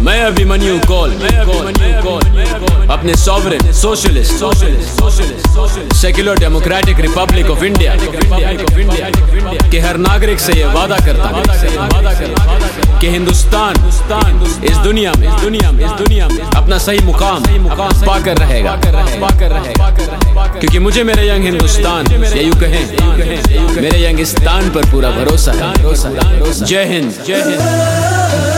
मैं अभिमन्यु कौल अपने sovereign socialist secular democratic republic of India के हर नागरिक से ये वादा करता हूँ कि हिंदुस्तान इस दुनिया में अपना सही मुकाम पाकर रहेगा, क्योंकि मुझे मेरे यंग हिंदुस्तान या यूं कहें मेरे यंगिस्तान पर पूरा भरोसा है। जय हिंद, जय हिंद।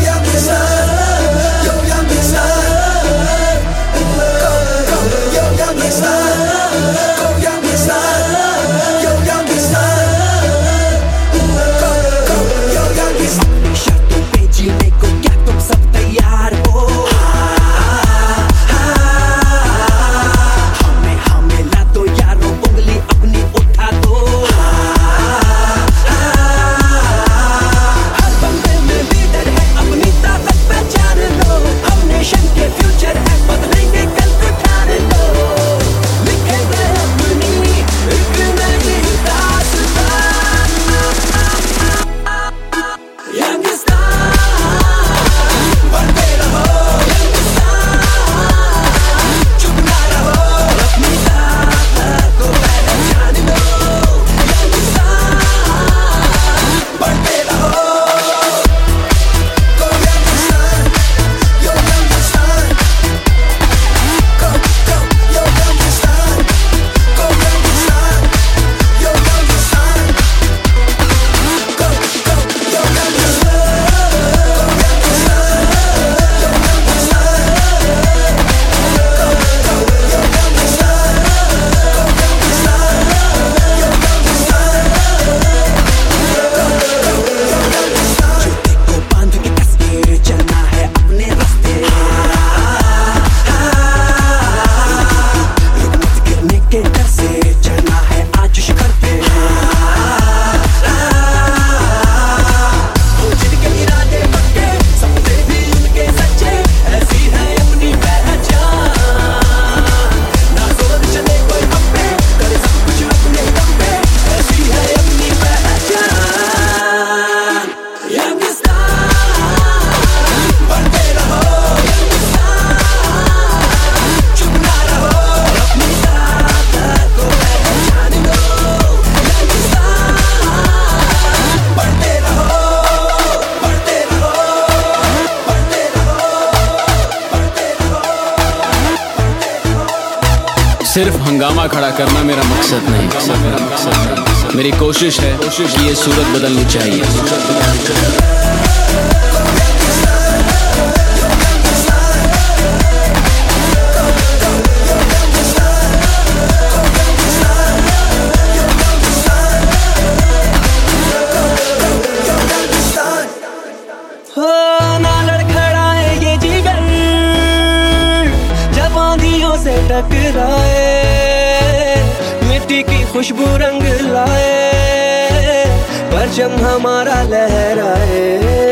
सिर्फ हंगामा खड़ा करना मेरा मकसद नहीं, मेरी कोशिश है कि ये सूरत बदलनी चाहिए। टकराए मिट्टी की खुशबू रंग लाए, परचम हमारा लहराए।